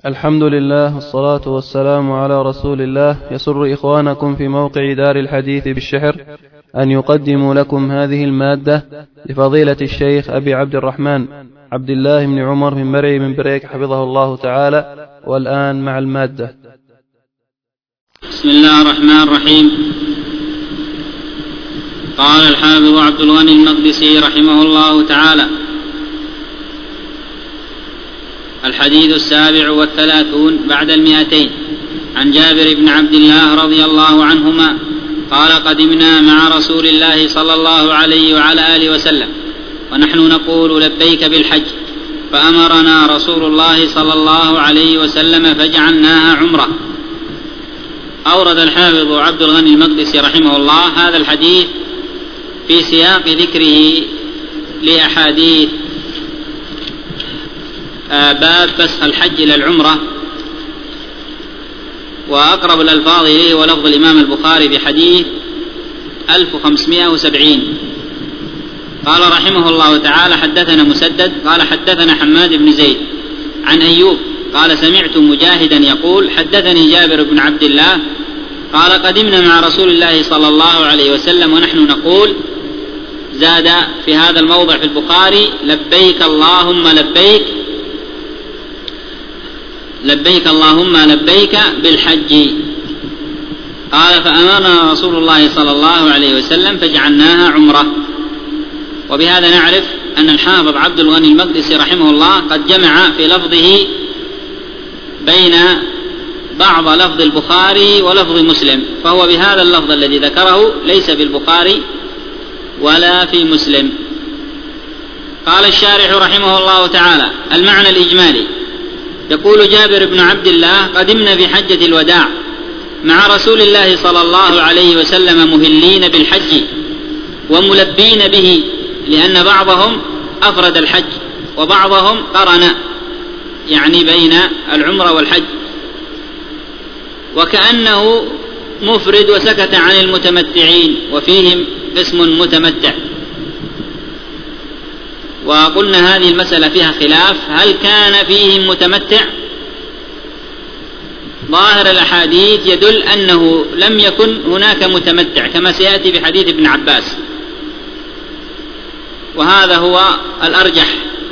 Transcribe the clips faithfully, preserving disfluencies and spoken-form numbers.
الحمد لله والصلاة والسلام على رسول الله. يسر إخوانكم في موقع دار الحديث بالشحر أن يقدموا لكم هذه المادة لفضيلة الشيخ أبي عبد الرحمن عبد الله بن عمر بن مرعي من بريك حفظه الله تعالى. والآن مع المادة. بسم الله الرحمن الرحيم. قال الحافظ عبد الغني المقدسي رحمه الله تعالى: الحديث السابع والثلاثون بعد المئتين، عن جابر بن عبد الله رضي الله عنهما قال: قدمنا مع رسول الله صلى الله عليه وعلى آله وسلم ونحن نقول لبيك بالحج، فأمرنا رسول الله صلى الله عليه وسلم فجعلناها عمرة. أورد الحافظ عبد الغني المقدسي رحمه الله هذا الحديث في سياق ذكره لأحاديث باب فسخ الحج إلى العمرة، وأقرب الألفاظ إليه ولفظ الإمام البخاري بحديث ألف وخمسمائة وسبعين. قال رحمه الله تعالى: حدثنا مسدد قال حدثنا حماد بن زيد عن أيوب قال: سمعت مجاهدا يقول: حدثني جابر بن عبد الله قال: قدمنا مع رسول الله صلى الله عليه وسلم ونحن نقول. زاد في هذا الموضع في البخاري: لبيك اللهم لبيك لبيك اللهم لبيك بالحج. قال: فأمرنا رسول الله صلى الله عليه وسلم فجعلناها عمرة. وبهذا نعرف أن الحافظ عبد الغني المقدسي رحمه الله قد جمع في لفظه بين بعض لفظ البخاري ولفظ مسلم، فهو بهذا اللفظ الذي ذكره ليس في البخاري ولا في مسلم. قال الشارح رحمه الله تعالى: المعنى الإجمالي: يقول جابر بن عبد الله: قدمنا في حجة الوداع مع رسول الله صلى الله عليه وسلم مهلين بالحج وملبين به، لأن بعضهم أفرد الحج وبعضهم قرن، يعني بين العمرة والحج، وكأنه مفرد وسكت عن المتمتعين، وفيهم قسم متمتع. وقلنا هذه المسألة فيها خلاف، هل كان فيهم متمتع؟ ظاهر الأحاديث يدل أنه لم يكن هناك متمتع كما سيأتي بحديث ابن عباس، وهذا هو الأرجح.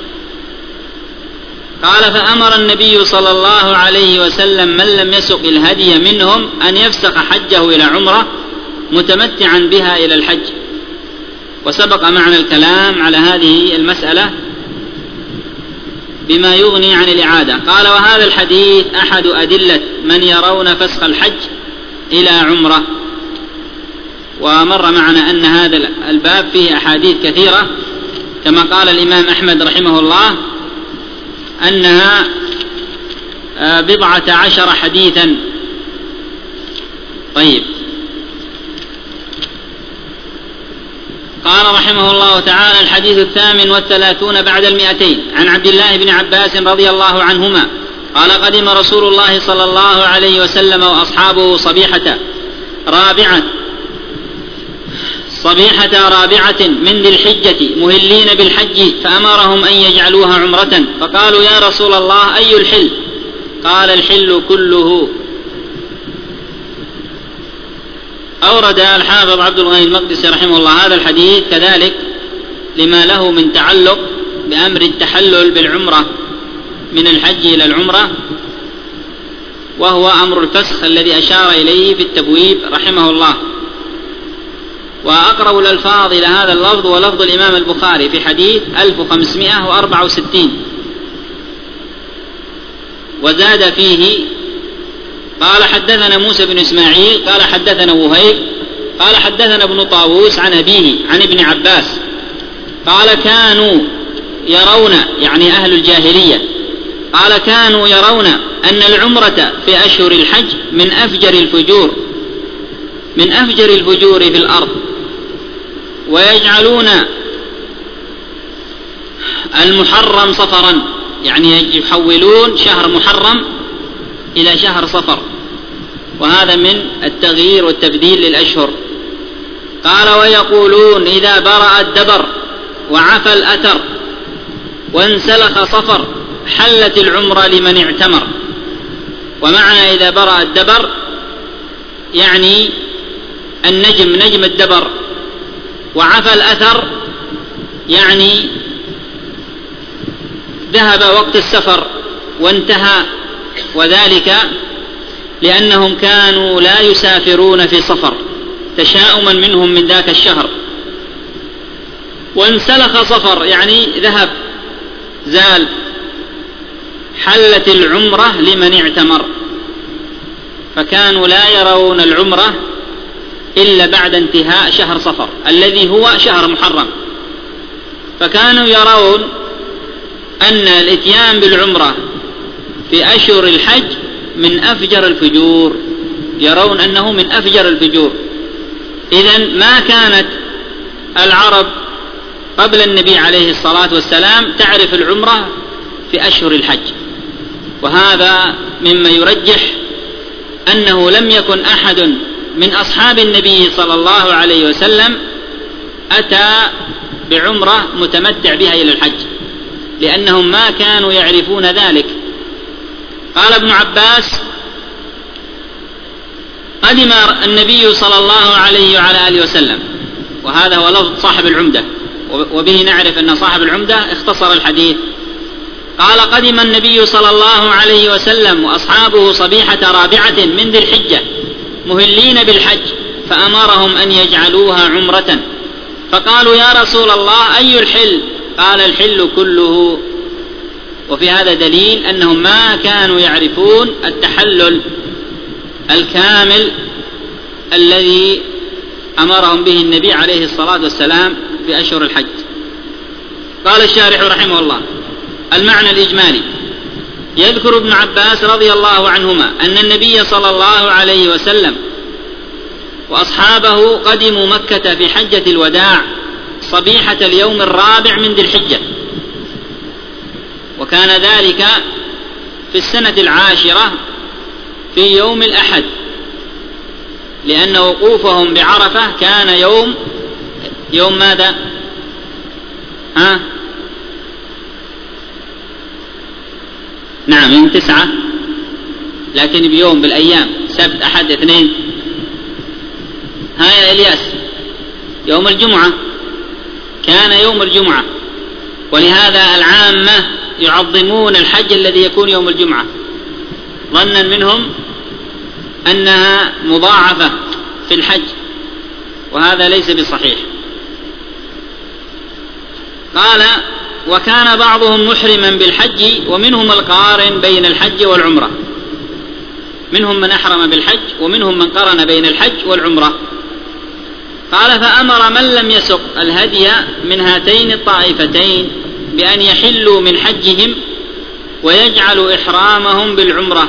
قال: فأمر النبي صلى الله عليه وسلم من لم يسق الهدي منهم أن يفسخ حجه إلى عمرة متمتعا بها إلى الحج. وسبق معنى الكلام على هذه المسألة بما يغني عن الإعادة. قال: وهذا الحديث أحد أدلة من يرون فسخ الحج إلى عمرة. ومر معنا أن هذا الباب فيه أحاديث كثيرة، كما قال الإمام أحمد رحمه الله أنها بضعة عشر حديثا. طيب، قال رحمه الله تعالى: الحديث الثامن والثلاثون بعد المئتين، عن عبد الله بن عباس رضي الله عنهما قال: قدم رسول الله صلى الله عليه وسلم وأصحابه صبيحة رابعة صبيحة رابعة من ذي الحجة مهلين بالحج، فأمرهم أن يجعلوها عمرة، فقالوا: يا رسول الله أي الحل؟ قال: الحل كله. أورد الحافظ عبد الغني المقدسي رحمه الله هذا الحديث كذلك لما له من تعلق بأمر التحلل بالعمرة من الحج إلى العمرة، وهو أمر الفسخ الذي أشار إليه في التبويب رحمه الله. وأقرب الألفاظ إلى هذا اللفظ ولفظ الإمام البخاري في حديث ألف وخمسمائة وأربعة وستين. وزاد فيه: قال حدثنا موسى بن إسماعيل قال حدثنا وهيب قال حدثنا ابن طاووس عن أبيه عن ابن عباس قال: كانوا يرون، يعني أهل الجاهلية، قال: كانوا يرون أن العمرة في أشهر الحج من أفجر الفجور من أفجر الفجور في الأرض، ويجعلون المحرم صفرا، يعني يحولون شهر محرم إلى شهر صفر، وهذا من التغيير والتبديل للأشهر. قال: ويقولون إذا برأ الدبر وعفى الأثر وانسلخ صفر حلت العمرة لمن اعتمر. ومعنى إذا برأ الدبر يعني النجم نجم الدبر، وعفى الأثر يعني ذهب وقت السفر وانتهى، وذلك لأنهم كانوا لا يسافرون في سفر تشاؤما منهم من ذاك الشهر. وانسلخ صفر يعني ذهب زال. حلت العمرة لمن اعتمر، فكانوا لا يرون العمرة إلا بعد انتهاء شهر صفر الذي هو شهر محرم، فكانوا يرون أن الإتيان بالعمرة في أشهر الحج من أفجر الفجور، يرون أنه من أفجر الفجور. إذن ما كانت العرب قبل النبي عليه الصلاة والسلام تعرف العمرة في أشهر الحج، وهذا مما يرجح أنه لم يكن أحد من أصحاب النبي صلى الله عليه وسلم أتى بعمرة متمتع بها إلى الحج، لأنهم ما كانوا يعرفون ذلك. قال ابن عباس: قدم النبي صلى الله عليه وعلى آله وسلم، وهذا هو لفظ صاحب العمدة، وبه نعرف أن صاحب العمدة اختصر الحديث. قال: قدم النبي صلى الله عليه وسلم وأصحابه صبيحة رابعة من ذي الحجة مهلين بالحج، فأمرهم أن يجعلوها عمرة، فقالوا: يا رسول الله أي الحل؟ قال: الحل كله. وفي هذا دليل أنهم ما كانوا يعرفون التحلل الكامل الذي أمرهم به النبي عليه الصلاة والسلام في أشهر الحج. قال الشارح رحمه الله: المعنى الإجمالي: يذكر ابن عباس رضي الله عنهما أن النبي صلى الله عليه وسلم وأصحابه قدموا مكة في حجة الوداع صبيحة اليوم الرابع من ذي الحجة، وكان ذلك في السنة العاشرة في يوم الأحد، لأن وقوفهم بعرفة كان يوم يوم ماذا؟ ها؟ نعم، يوم تسعة، لكن بيوم بالأيام، سبت أحد اثنين. ها يا إلياس؟ يوم الجمعة، كان يوم الجمعة، ولهذا العامة يعظمون الحج الذي يكون يوم الجمعة ظنا منهم أنها مضاعفة في الحج، وهذا ليس بصحيح. قال: وكان بعضهم محرما بالحج ومنهم القارن بين الحج والعمرة، منهم من أحرم بالحج ومنهم من قرن بين الحج والعمرة. قال: فأمر من لم يسق الهدي من هاتين الطائفتين بأن يحلوا من حجهم ويجعلوا إحرامهم بالعمرة،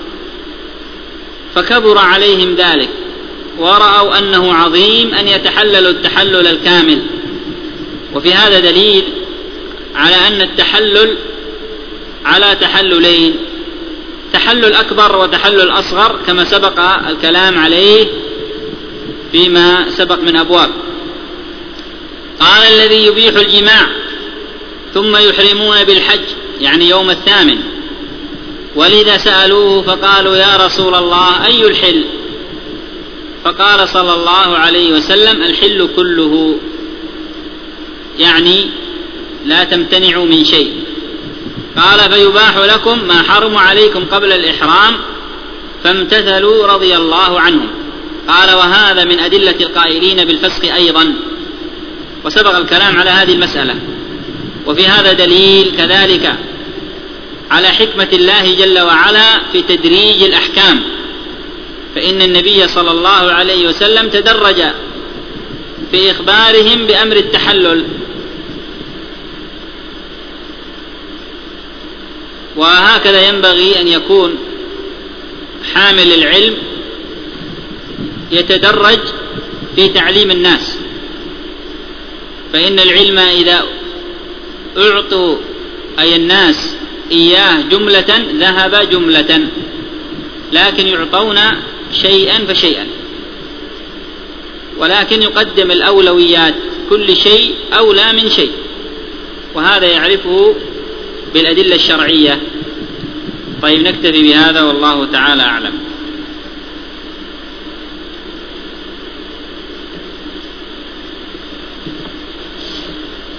فكبر عليهم ذلك، ورأوا أنه عظيم أن يتحللوا التحلل الكامل. وفي هذا دليل على أن التحلل على تحللين: تحلل أكبر وتحلل أصغر، كما سبق الكلام عليه فيما سبق من أبواب. قال: الذي يبيح الجماع ثم يحرمون بالحج، يعني يوم الثامن، ولذا سألوه فقالوا: يا رسول الله أي الحل؟ فقال صلى الله عليه وسلم: الحل كله، يعني لا تمتنعوا من شيء. قال: فيباح لكم ما حرم عليكم قبل الإحرام، فامتثلوا رضي الله عنهم. قال: وهذا من أدلة القائلين بالفسق أيضا، وسبق الكلام على هذه المسألة. وفي هذا دليل كذلك على حكمة الله جل وعلا في تدريج الأحكام، فإن النبي صلى الله عليه وسلم تدرج في إخبارهم بأمر التحلل. وهكذا ينبغي أن يكون حامل العلم يتدرج في تعليم الناس، فإن العلم إذا أعطوا أي الناس إياه جملة ذهب جملة، لكن يعطون شيئا فشيئا، ولكن يقدم الأولويات، كل شيء أولى من شيء، وهذا يعرفه بالأدلة الشرعية. طيب نكتفي بهذا والله تعالى أعلم.